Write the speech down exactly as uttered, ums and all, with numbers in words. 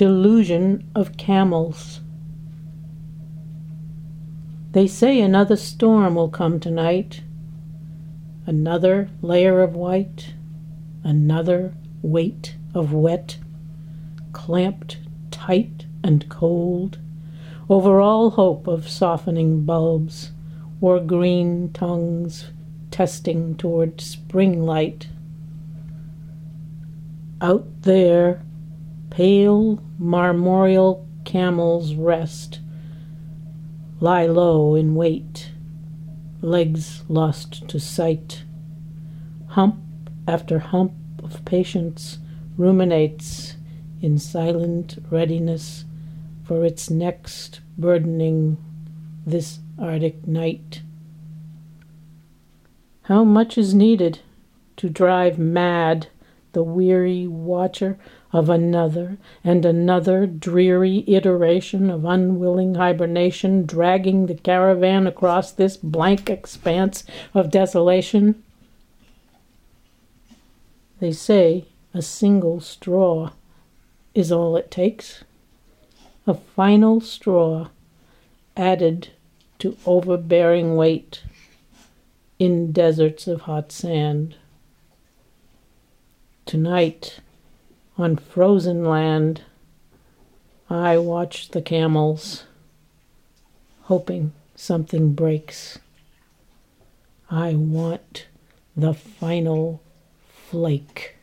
delusion of camels. They say another storm will come tonight, another layer of white, another weight of wet, clamped tight and cold over all hope of softening bulbs or green tongues testing toward spring light. Out there, pale marmoreal camels rest, lie low in wait, legs lost to sight. Hump after hump of patience ruminates in silent readiness for its next burdening this Arctic night. How much is needed to drive mad the weary watcher of another and another dreary iteration of unwilling hibernation, dragging the caravan across this blank expanse of desolation? They say a single straw is all it takes, a final straw added to overbearing weight in deserts of hot sand. Tonight, on frozen land, I watch the camels, hoping something breaks. I want the final flake.